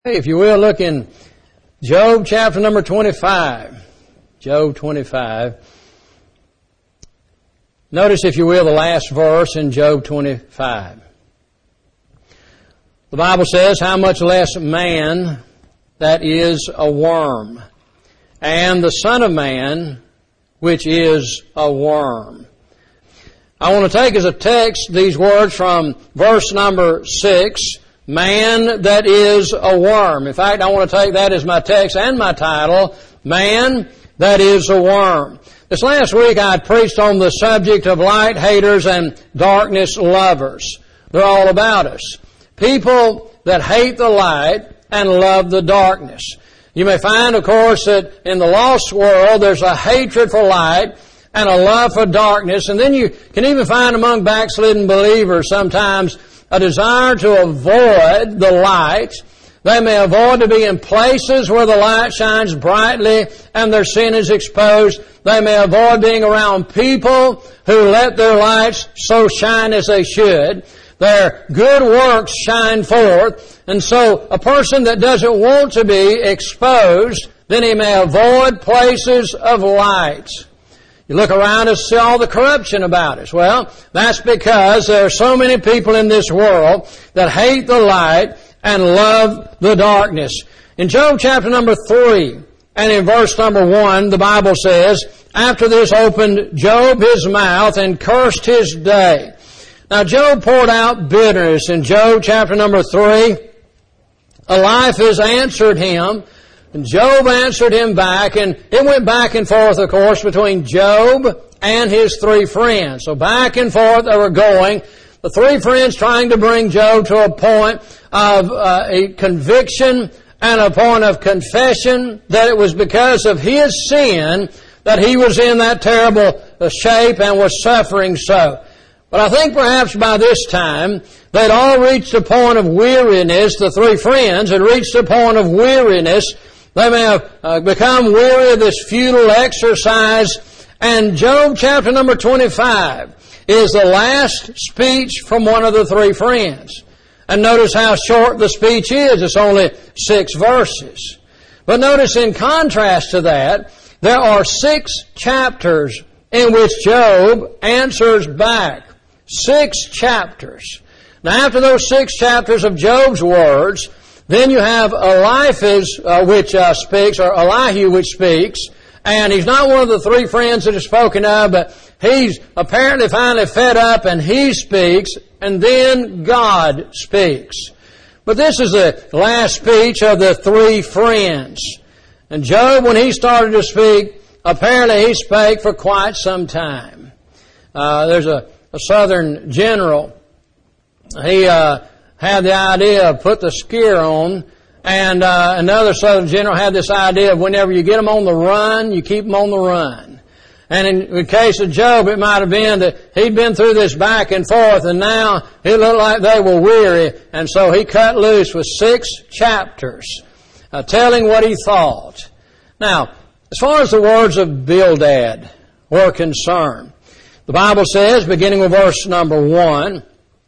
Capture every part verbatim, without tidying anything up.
Hey, if you will, look in Job chapter number twenty-five. Job twenty-five. Notice, if you will, the last verse in Job twenty-five. The Bible says, how much less man that is a worm, and the Son of Man, which is a worm. I want to take as a text these words from verse number six, man that is a worm. In fact, I want to take that as my text and my title, man that is a worm. This last week I preached on the subject of light haters and darkness lovers. They're all about us. People that hate the light and love the darkness. You may find, of course, that in the lost world there's a hatred for light and a love for darkness. And then you can even find among backslidden believers sometimes a desire to avoid the light. They may avoid to be in places where the light shines brightly and their sin is exposed. They may avoid being around people who let their lights so shine as they should. Their good works shine forth. And so a person that doesn't want to be exposed, then he may avoid places of light. You look around and see all the corruption about us. Well, that's because there are so many people in this world that hate the light and love the darkness. In Job chapter number three and in verse number one, the Bible says, after this opened Job his mouth and cursed his day. Now Job poured out bitterness in Job chapter number three. Eliphaz answered him, and Job answered him back, and it went back and forth, of course, between Job and his three friends. So back and forth they were going. The three friends trying to bring Job to a point of uh, a conviction and a point of confession that it was because of his sin that he was in that terrible uh, shape and was suffering so. But I think perhaps by this time they'd all reached a point of weariness. The three friends had reached a point of weariness. They may have uh, become weary of this futile exercise. And Job chapter number twenty-five is the last speech from one of the three friends. And notice how short the speech is. It's only six verses. But notice in contrast to that, there are six chapters in which Job answers back. Six chapters. Now after those six chapters of Job's words, then you have Eliphaz, uh, which uh, speaks, or Elihu, which speaks, and he's not one of the three friends that is spoken of, but he's apparently finally fed up, and he speaks, and then God speaks. But this is the last speech of the three friends. And Job, when he started to speak, apparently he spake for quite some time. Uh, there's a, a southern general. He uh had the idea of put the skier on, and uh, another southern general had this idea of whenever you get them on the run, you keep them on the run. And in the case of Job, it might have been that he'd been through this back and forth, and now it looked like they were weary, and so he cut loose with six chapters, uh, telling what he thought. Now, as far as the words of Bildad were concerned, the Bible says, beginning with verse number one,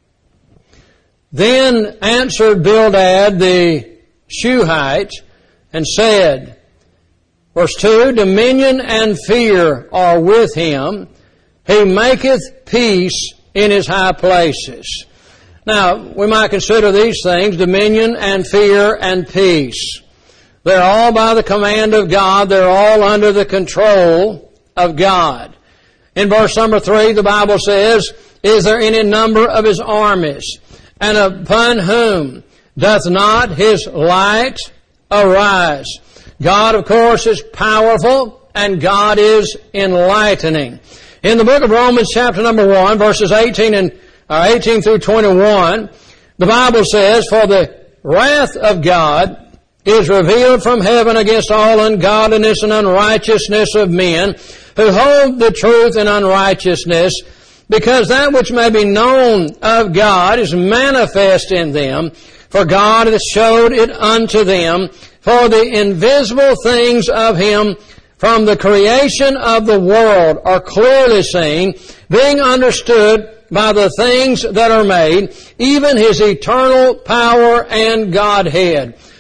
then answered Bildad the Shuhite and said, verse two, dominion and fear are with him. He maketh peace in his high places. Now, we might consider these things, dominion and fear and peace. They're all by the command of God. They're all under the control of God. In verse number three, the Bible says, is there any number of his armies? And upon whom doth not his light arise? God, of course, is powerful, and God is enlightening. In the book of Romans, chapter number one, verses eighteen and uh, eighteen through twenty-one, the Bible says, for the wrath of God is revealed from heaven against all ungodliness and unrighteousness of men, who hold the truth in unrighteousness, because that which may be known of God is manifest in them, for God hath showed it unto them, for the invisible things of Him from the creation of the world are clearly seen, being understood by the things that are made, even His eternal power and Godhead,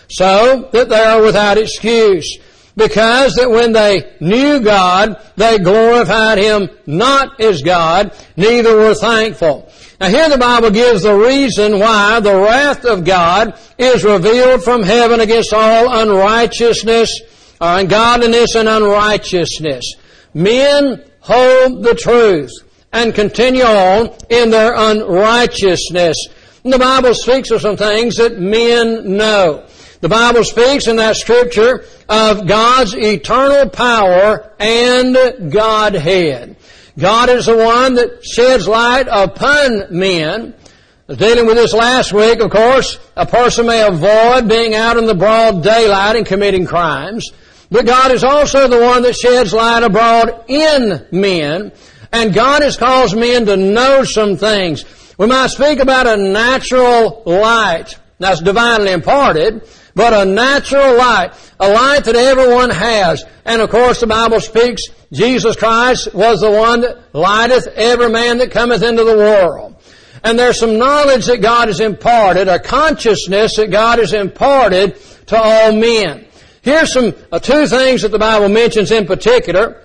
so that they are without excuse. Because that when they knew God, they glorified Him not as God, neither were thankful. Now here the Bible gives the reason why the wrath of God is revealed from heaven against all unrighteousness, or ungodliness and unrighteousness. Men hold the truth and continue on in their unrighteousness. And the Bible speaks of some things that men know. The Bible speaks in that Scripture of God's eternal power and Godhead. God is the one that sheds light upon men. Dealing with this last week, of course, a person may avoid being out in the broad daylight and committing crimes. But God is also the one that sheds light abroad in men. And God has caused men to know some things. We might speak about a natural light. That's divinely imparted. But a natural light, a light that everyone has. And of course the Bible speaks, Jesus Christ was the one that lighteth every man that cometh into the world. And there's some knowledge that God has imparted, a consciousness that God has imparted to all men. Here's some uh, two things that the Bible mentions in particular.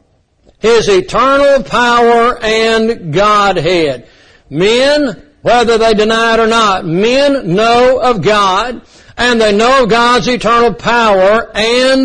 His eternal power and Godhead. Men, whether they deny it or not, men know of God. And they know of God's eternal power and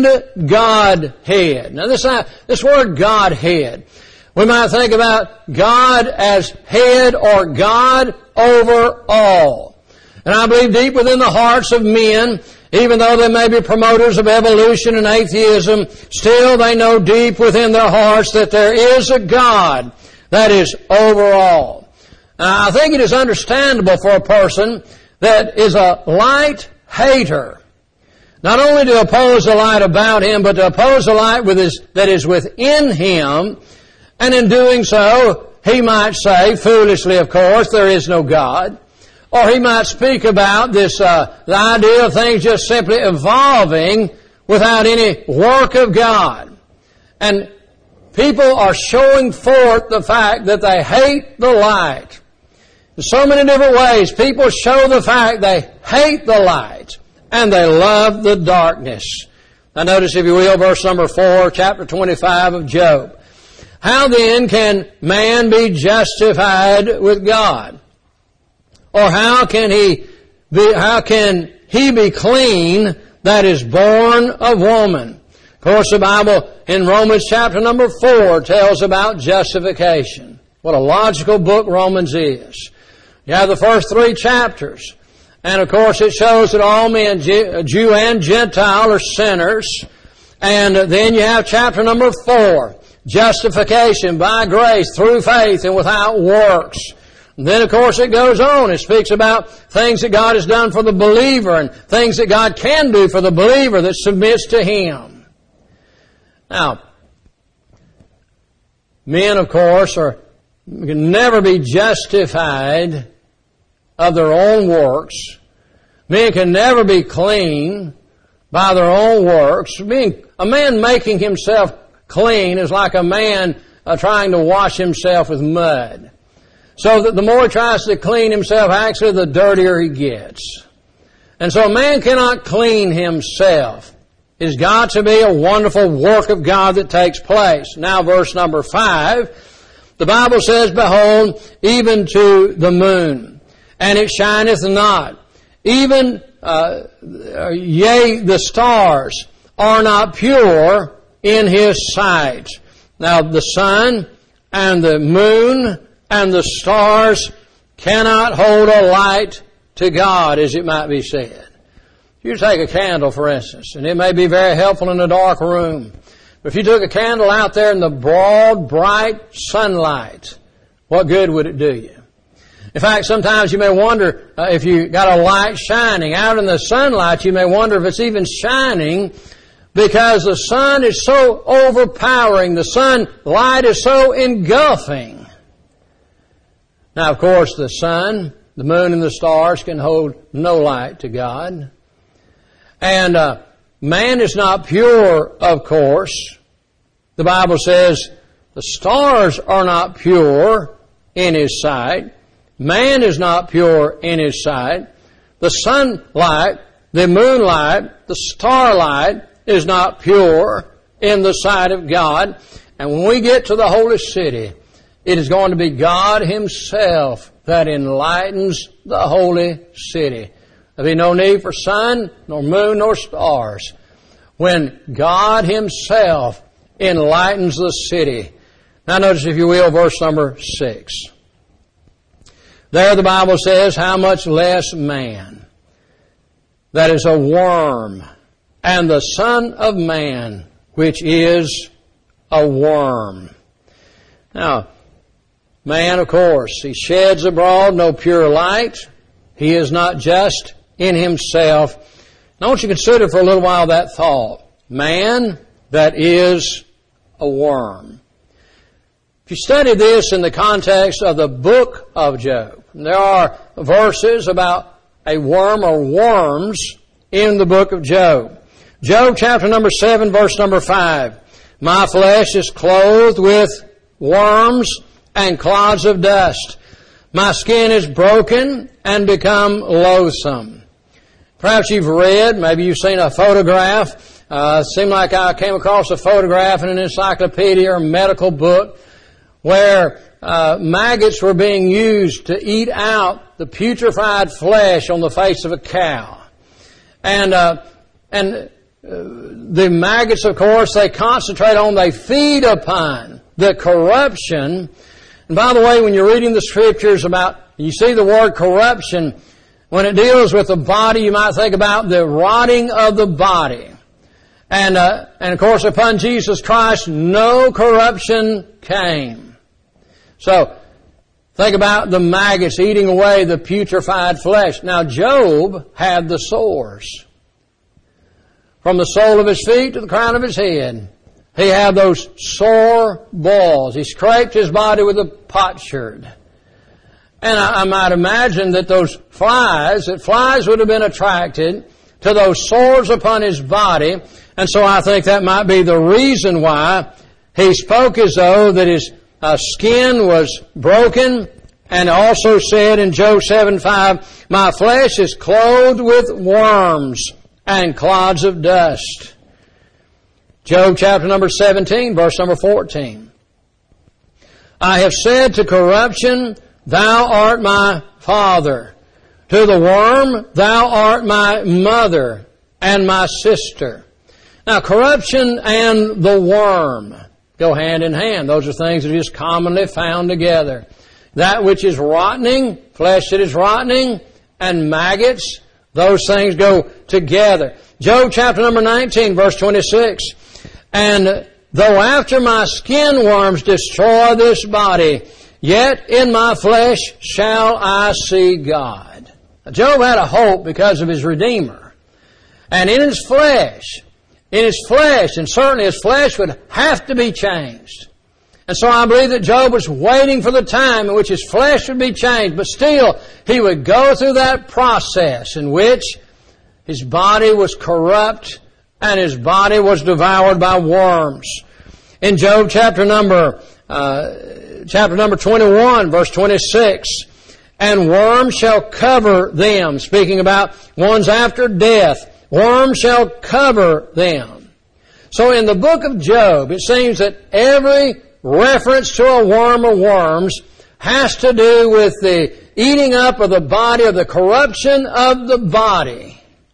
Godhead. Now this, this word Godhead, we might think about God as head or God over all. And I believe deep within the hearts of men, even though they may be promoters of evolution and atheism, still they know deep within their hearts that there is a God that is over all. Now I think it is understandable for a person that is a light hater, not only to oppose the light about him, but to oppose the light with his, that is within him. And in doing so, he might say, foolishly of course, there is no God. Or he might speak about this, uh, the idea of things just simply evolving without any work of God. And people are showing forth the fact that they hate the light. In so many different ways, people show the fact they hate the light and they love the darkness. Now notice, if you will, verse number four, chapter twenty-five of Job. How then can man be justified with God? Or how can he be, how can he be clean that is born of woman? Of course, the Bible in Romans chapter number four tells about justification. What a logical book Romans is. You have the first three chapters. And of course it shows that all men, Jew and Gentile, are sinners. And then you have chapter number four. Justification by grace through faith and without works. And then of course it goes on. It speaks about things that God has done for the believer and things that God can do for the believer that submits to Him. Now, men of course are, can never be justified of their own works. Men can never be clean by their own works. Being, a man making himself clean is like a man uh, trying to wash himself with mud. So that the more he tries to clean himself, actually the dirtier he gets. And so a man cannot clean himself. It's got to be a wonderful work of God that takes place. Now verse number five, the Bible says, behold, even to the moon, and it shineth not. Even, uh, yea, the stars are not pure in His sight. Now the sun and the moon and the stars cannot hold a light to God, as it might be said. You take a candle, for instance, and it may be very helpful in a dark room. But if you took a candle out there in the broad, bright sunlight, what good would it do you? In fact, sometimes you may wonder uh, if you got a light shining out in the sunlight, you may wonder if it's even shining because the sun is so overpowering. The sunlight is so engulfing. Now, of course, the sun, the moon, and the stars can hold no light to God. And uh, man is not pure, of course. The Bible says the stars are not pure in His sight. Man is not pure in His sight. The sunlight The moonlight, the starlight, is not pure in the sight of God. And when we get to the holy city, it is going to be God Himself that enlightens the holy city. There'll be no need for sun, nor moon, nor stars, when God Himself enlightens the city. Now notice, if you will, verse number six. There the Bible says, how much less man, that is a worm, and the Son of Man, which is a worm. Now, man, of course, he sheds abroad no pure light. He is not just in himself. Now, I want you to consider for a little while that thought. Man that is a worm. If you study this in the context of the book of Job, there are verses about a worm or worms in the book of Job. Job chapter number seven, verse number five. My flesh is clothed with worms and clods of dust. My skin is broken and become loathsome. Perhaps you've read, maybe you've seen a photograph. Uh, it seemed like I came across a photograph in an encyclopedia or medical book where uh, maggots were being used to eat out the putrefied flesh on the face of a cow. And, uh, and uh, the maggots, of course, they concentrate on, they feed upon the corruption. And by the way, when you're reading the Scriptures about, you see the word corruption, when it deals with the body, you might think about the rotting of the body. And, uh, and of course, upon Jesus Christ, no corruption came. So, think about the maggots eating away the putrefied flesh. Now, Job had the sores. From the sole of his feet to the crown of his head, he had those sore balls. He scraped his body with a potsherd. And I, I might imagine that those flies, that flies would have been attracted to those sores upon his body. And so I think that might be the reason why he spoke as though that his uh, skin was broken. And also said in Job seven five, my flesh is clothed with worms and clods of dust. Job chapter number seventeen, verse number fourteen. I have said to corruption, thou art my father. To the worm, thou art my mother and my sister. Now, corruption and the worm go hand in hand. Those are things that are just commonly found together. That which is rotting, flesh that is rotting, and maggots, those things go together. Job chapter number nineteen, verse twenty-six. And though after my skin worms destroy this body, yet in my flesh shall I see God. Now, Job had a hope because of his Redeemer. And in his flesh, in his flesh, and certainly his flesh would have to be changed. And so I believe that Job was waiting for the time in which his flesh would be changed, but still he would go through that process in which his body was corrupt and his body was devoured by worms. In Job chapter number uh, chapter number twenty-one, verse twenty-six, and worms shall cover them, speaking about ones after death, worms shall cover them. So in the book of Job, it seems that every reference to a worm or worms has to do with the eating up of the body, of the corruption of the body.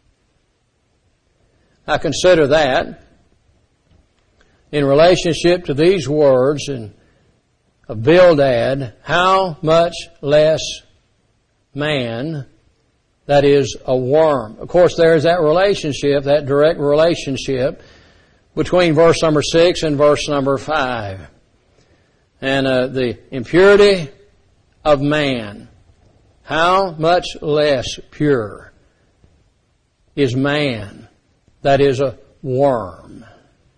I consider that in relationship to these words in, of Bildad, how much less man, that is a worm. Of course, there is that relationship, that direct relationship between verse number six and verse number five. And uh, the impurity of man, how much less pure is man that is a worm.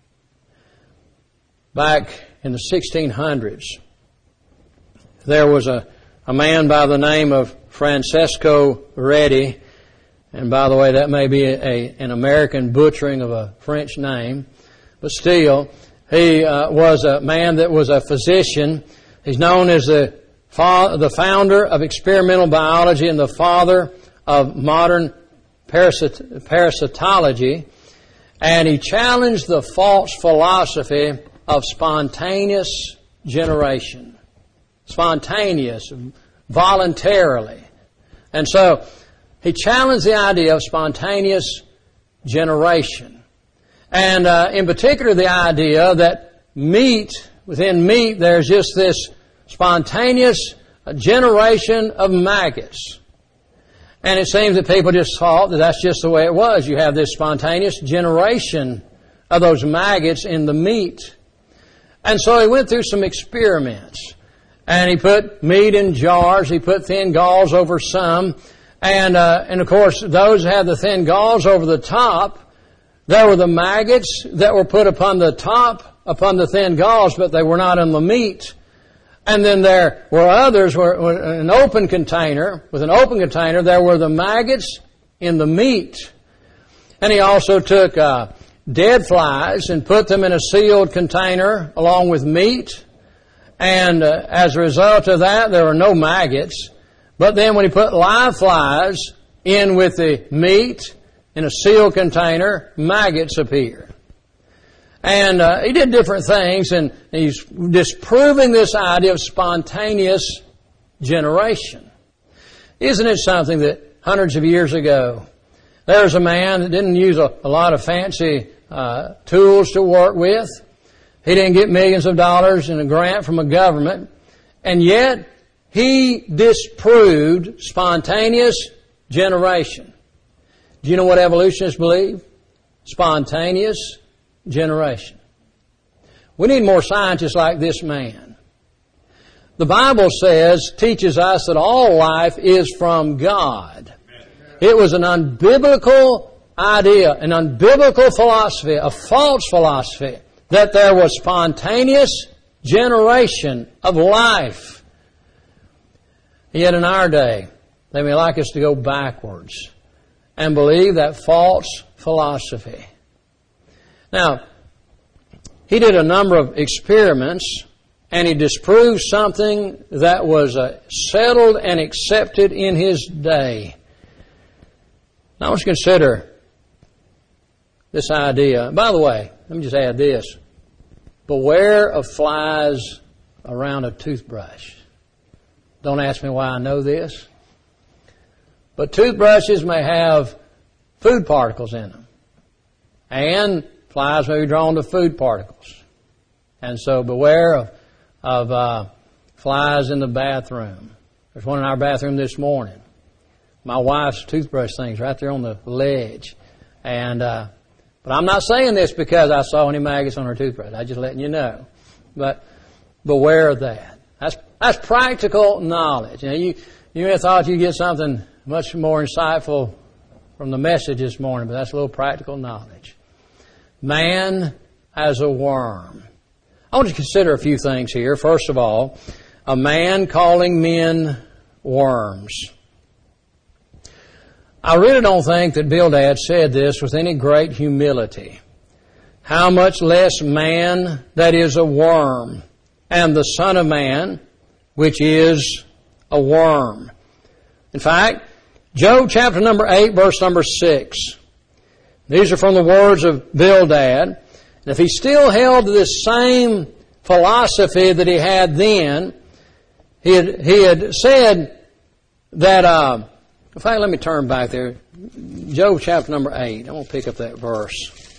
Back in the sixteen hundreds, there was a, a man by the name of Francesco Redi, and by the way, that may be a, a, an American butchering of a French name, but still, he uh, was a man that was a physician. He's known as the fa- the founder of experimental biology and the father of modern parasit- parasitology, and he challenged the false philosophy of spontaneous generation. Spontaneous, voluntarily. And so, he challenged the idea of spontaneous generation. And uh, in particular, the idea that meat, within meat, there's just this spontaneous generation of maggots. And it seems that people just thought that that's just the way it was. You have this spontaneous generation of those maggots in the meat. And so he went through some experiments. And he put meat in jars. He put thin gauze over some. And, uh, and of course, those that had the thin gauze over the top, there were the maggots that were put upon the top, upon the thin gauze, but they were not in the meat. And then there were others, where an open container, with an open container, there were the maggots in the meat. And he also took uh, dead flies and put them in a sealed container along with meat. And uh, as a result of that, there were no maggots. But then when he put live flies in with the meat in a sealed container, maggots appeared. And uh, he did different things, and he's disproving this idea of spontaneous generation. Isn't it something that hundreds of years ago, there was a man that didn't use a, a lot of fancy uh, tools to work with. He didn't get millions of dollars in a grant from a government, and yet he disproved spontaneous generation. Do you know what evolutionists believe? Spontaneous generation. We need more scientists like this man. The Bible says, teaches us that all life is from God. It was an unbiblical idea, an unbiblical philosophy, a false philosophy, that there was spontaneous generation of life. Yet in our day, they may like us to go backwards and believe that false philosophy. Now, he did a number of experiments, and he disproved something that was uh, settled and accepted in his day. Now, I want you to consider this idea. By the way, let me just add this. Beware of flies around a toothbrush. Don't ask me why I know this. But toothbrushes may have food particles in them. And flies may be drawn to food particles. And so beware of, of uh, flies in the bathroom. There's one in our bathroom this morning. My wife's toothbrush thing's right there on the ledge. And uh, but I'm not saying this because I saw any maggots on her toothbrush. I'm just letting you know. But beware of that. That's that's practical knowledge. You know, you, you may have thought you'd get something much more insightful from the message this morning, but that's a little practical knowledge. Man as a worm. I want to consider a few things here. First of all, a man calling men worms. I really don't think that Bildad said this with any great humility. How much less man that is a worm, and the Son of Man, which is a worm. In fact, Job chapter number eight, verse number six. These are from the words of Bildad. And if he still held to this same philosophy that he had then, he had, he had said that, uh, in fact, let me turn back there. Job chapter number eight. I'm going to pick up that verse.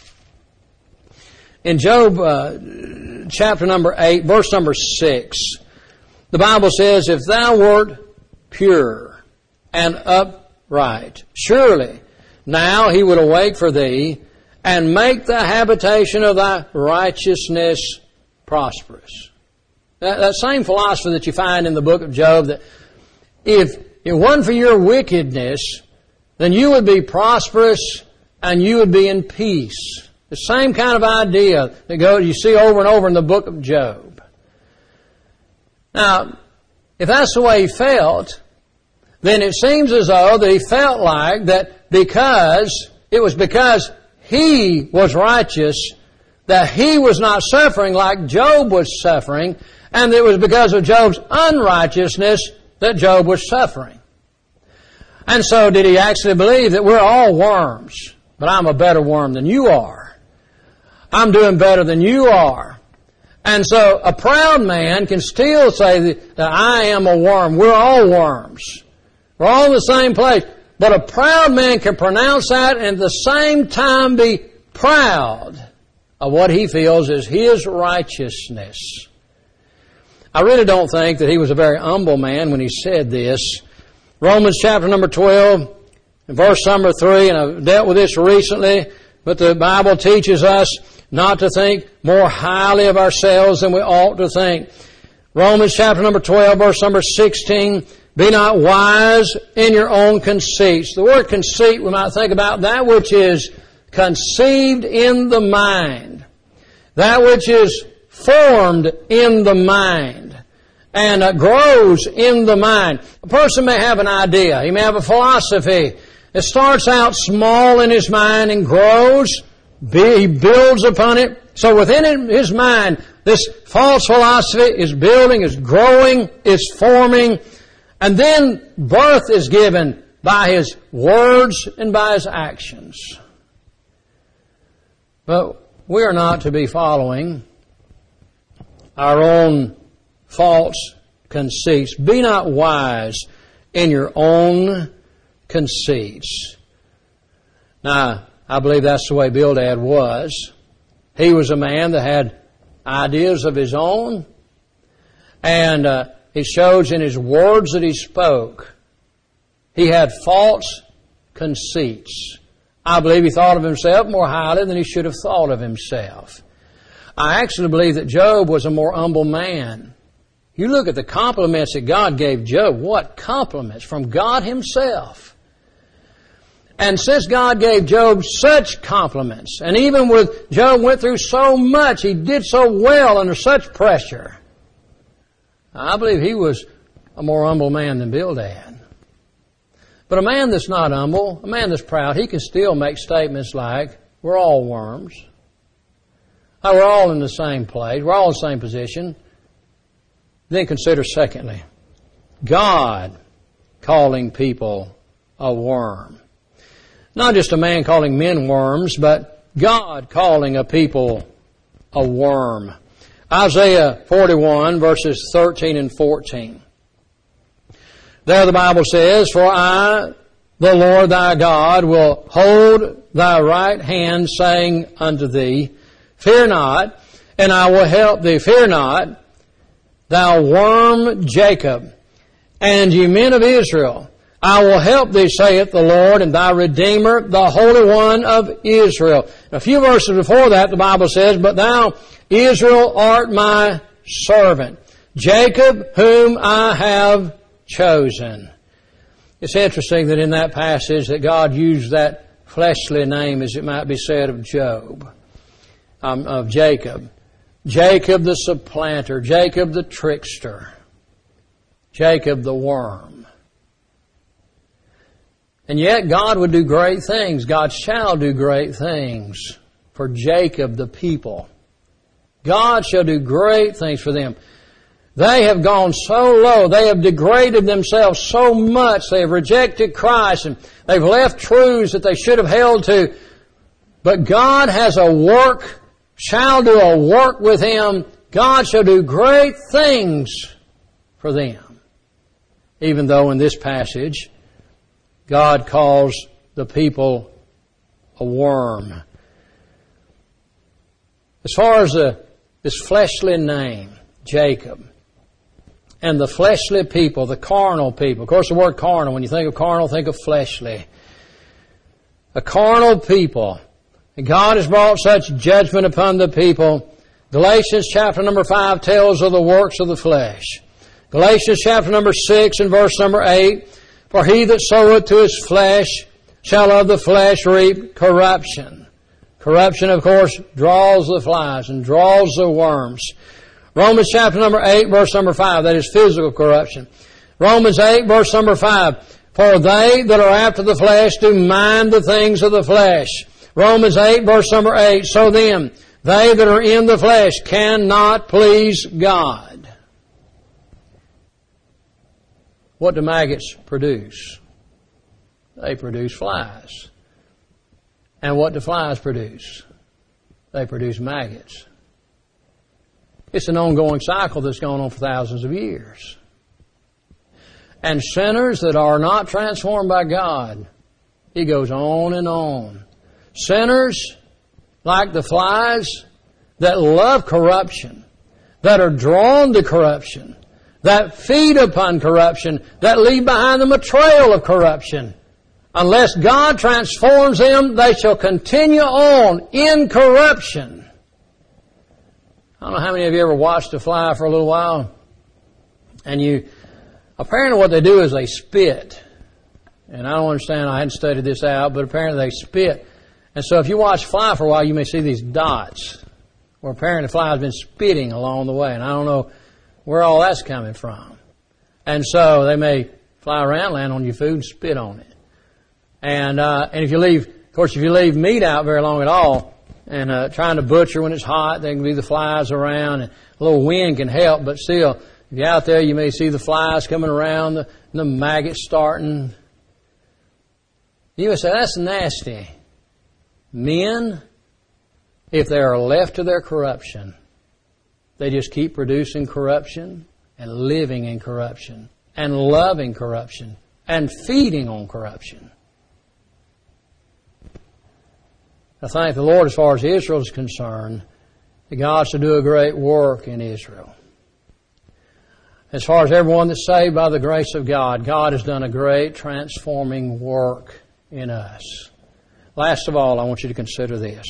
In Job uh, chapter number eight, verse number six, the Bible says, if thou wert pure and upright, surely now he would awake for thee and make the habitation of thy righteousness prosperous. That, that same philosophy that you find in the book of Job, that if it wasn't for your wickedness, then you would be prosperous and you would be in peace. The same kind of idea that goes, you see over and over in the book of Job. Now, if that's the way he felt, then it seems as though that he felt like that because, it was because he was righteous, that he was not suffering like Job was suffering, and it was because of Job's unrighteousness that Job was suffering. And so did he actually believe that we're all worms, but I'm a better worm than you are. I'm doing better than you are. And so a proud man can still say that, that I am a worm. We're all worms. We're all in the same place. But a proud man can pronounce that and at the same time be proud of what he feels is his righteousness. I really don't think that he was a very humble man when he said this. Romans chapter number twelve, verse number three, and I've dealt with this recently, but the Bible teaches us not to think more highly of ourselves than we ought to think. Romans chapter number twelve, verse number sixteen, be not wise in your own conceits. The word conceit, we might think about that which is conceived in the mind. That which is formed in the mind and uh, grows in the mind. A person may have an idea. He may have a philosophy. It starts out small in his mind and grows. He builds upon it. So within his mind, this false philosophy is building, is growing, is forming, and then birth is given by his words and by his actions. But we are not to be following our own false conceits. Be not wise in your own conceits. Now, I believe that's the way Bildad was. He was a man that had ideas of his own, and uh, it shows in his words that he spoke. He had false conceits. I believe he thought of himself more highly than he should have thought of himself. I actually believe that Job was a more humble man. You look at the compliments that God gave Job. What compliments from God Himself. And since God gave Job such compliments, and even with Job went through so much, he did so well under such pressure, I believe he was a more humble man than Bildad. But a man that's not humble, a man that's proud, he can still make statements like, we're all worms. Oh, we're all in the same place. We're all in the same position. Then consider, secondly, God calling people a worm. Not just a man calling men worms, but God calling a people a worm. Isaiah forty-one, verses thirteen and fourteen. There the Bible says, for I, the Lord thy God, will hold thy right hand, saying unto thee, fear not, and I will help thee. Fear not, thou worm Jacob, and ye men of Israel. I will help thee, saith the Lord, and thy Redeemer, the Holy One of Israel. A few verses before that, the Bible says, but thou, Israel, art my servant, Jacob, whom I have chosen. It's interesting that in that passage that God used that fleshly name, as it might be said, of Job, um, of Jacob. Jacob the supplanter, Jacob the trickster, Jacob the worm. And yet God would do great things. God shall do great things for Jacob the people. God shall do great things for them. They have gone so low. They have degraded themselves so much. They have rejected Christ and they've left truths that they should have held to. But God has a work, shall do a work with Him. God shall do great things for them. Even though in this passage, God calls the people a worm. As far as the, this fleshly name, Jacob, and the fleshly people, the carnal people. Of course, the word carnal, when you think of carnal, think of fleshly. A carnal people. And God has brought such judgment upon the people. Galatians chapter number five tells of the works of the flesh. Galatians chapter number six and verse number eight, for he that soweth to his flesh shall of the flesh reap corruption. Corruption, of course, draws the flies and draws the worms. Romans chapter number eight, verse number five, that is physical corruption. Romans eight, verse number five, for they that are after the flesh do mind the things of the flesh. Romans eight, verse number eight, so then, they that are in the flesh cannot please God. What do maggots produce? They produce flies. And what do flies produce? They produce maggots. It's an ongoing cycle that's gone on for thousands of years. And sinners that are not transformed by God, it goes on and on. Sinners, like the flies, that love corruption, that are drawn to corruption, that feed upon corruption, that leave behind them a trail of corruption. Unless God transforms them, they shall continue on in corruption. I don't know how many of you ever watched a fly for a little while, and you, apparently what they do is they spit. And I don't understand, I hadn't studied this out, but apparently they spit. And so if you watch a fly for a while, you may see these dots, where apparently the fly has been spitting along the way. And I don't know where all that's coming from. And so they may fly around, land on your food, and spit on it. And uh, and if you leave, of course, if you leave meat out very long at all, and uh, trying to butcher when it's hot, there can be the flies around, and a little wind can help, but still, if you're out there, you may see the flies coming around, the, the maggots starting. You would say, that's nasty. Men, if they are left to their corruption, they just keep producing corruption and living in corruption and loving corruption and feeding on corruption. I thank the Lord as far as Israel is concerned, that God shall do a great work in Israel. As far as everyone that's saved by the grace of God, God has done a great transforming work in us. Last of all, I want you to consider this.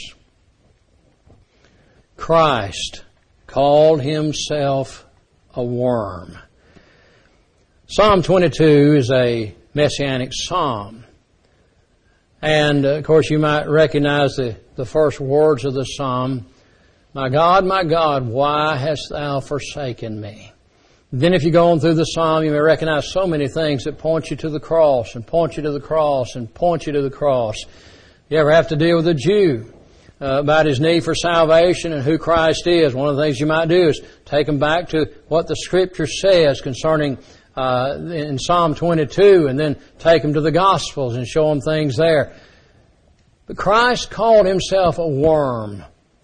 Christ called Himself a worm. Psalm twenty-two is a messianic psalm. And, uh, of course, you might recognize the, the first words of the psalm. My God, my God, why hast thou forsaken me? Then if you go on through the psalm, you may recognize so many things that point you to the cross and point you to the cross and point you to the cross. You ever have to deal with a Jew uh, about his need for salvation and who Christ is, one of the things you might do is take him back to what the Scripture says concerning uh, in Psalm twenty-two, and then take him to the Gospels and show him things there. But Christ called Himself a worm.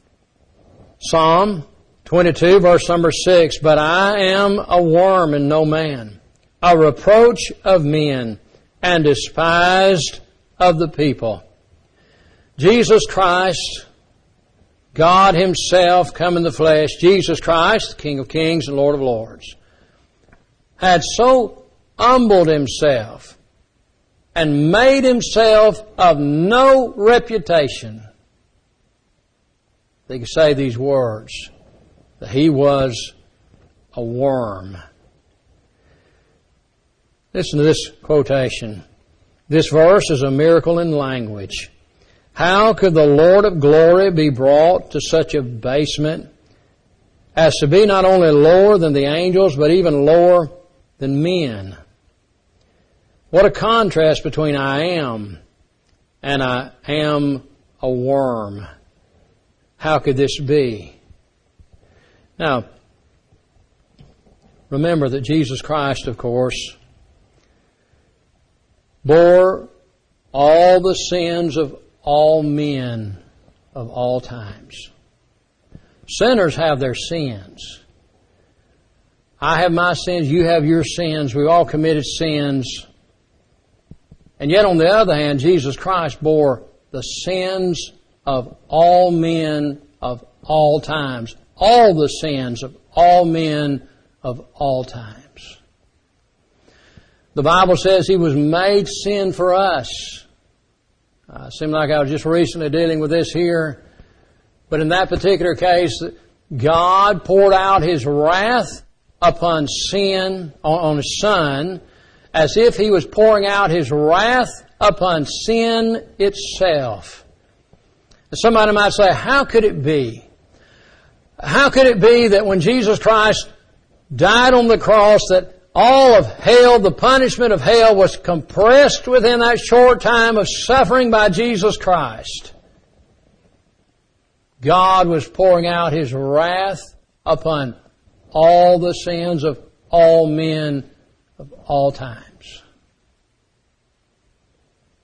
Psalm twenty-two, verse number six, but I am a worm and no man, a reproach of men, and despised of the people. Jesus Christ, God Himself come in the flesh, Jesus Christ, King of kings and Lord of lords, had so humbled Himself and made Himself of no reputation that He could say these words, that He was a worm. Listen to this quotation. This verse is a miracle in language. How could the Lord of glory be brought to such abasement as to be not only lower than the angels, but even lower than men? What a contrast between I am and I am a worm. How could this be? Now, remember that Jesus Christ, of course, bore all the sins of all men of all times. Sinners have their sins. I have my sins, you have your sins. We've all committed sins. And yet, on the other hand, Jesus Christ bore the sins of all men of all times. All the sins of all men of all times. The Bible says He was made sin for us. Uh, it seemed like I was just recently dealing with this here. But in that particular case, God poured out His wrath upon sin, on, on His Son, as if He was pouring out His wrath upon sin itself. Somebody might say, how could it be? How could it be that when Jesus Christ died on the cross that all of hell, the punishment of hell, was compressed within that short time of suffering by Jesus Christ? God was pouring out His wrath upon all the sins of all men of all times.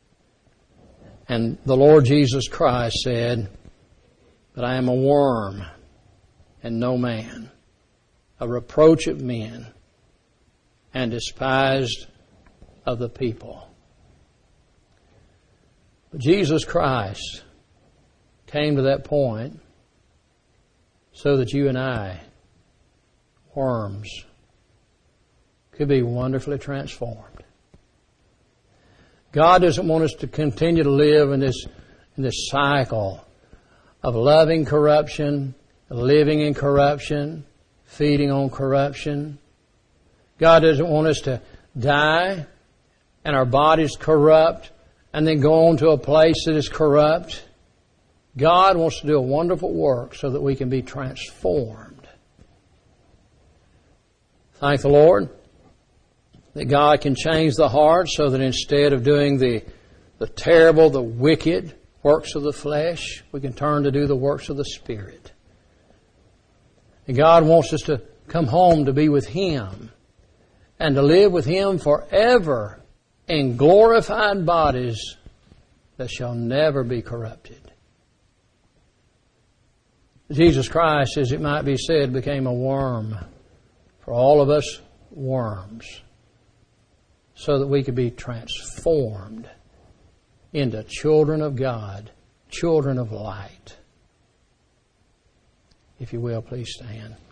And the Lord Jesus Christ said, "But I am a worm and no man, a reproach of men, and despised of the people." But Jesus Christ came to that point so that you and I, worms, could be wonderfully transformed. God doesn't want us to continue to live in this, in this cycle of loving corruption, living in corruption, feeding on corruption. God doesn't want us to die and our bodies corrupt and then go on to a place that is corrupt. God wants to do a wonderful work so that we can be transformed. Thank the Lord that God can change the heart so that instead of doing the, the terrible, the wicked works of the flesh, we can turn to do the works of the Spirit. And God wants us to come home to be with Him and to live with Him forever in glorified bodies that shall never be corrupted. Jesus Christ, as it might be said, became a worm for all of us worms, so that we could be transformed into children of God, children of light. If you will, please stand.